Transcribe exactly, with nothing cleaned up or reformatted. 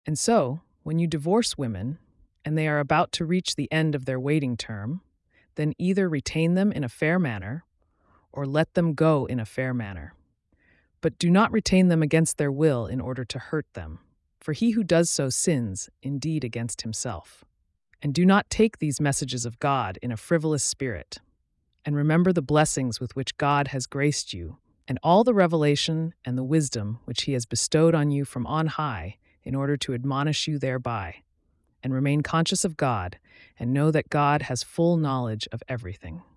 And so, when you divorce women and they are about to reach the end of their waiting term, then either retain them in a fair manner or let them go in a fair manner. But do not retain them against their will in order to hurt them, for he who does so sins indeed against himself. And do not take these messages of God in a frivolous spirit, and remember the blessings with which God has graced you, and all the revelation and the wisdom which he has bestowed on you from on high, in order to admonish you thereby. And remain conscious of God, and know that God has full knowledge of everything.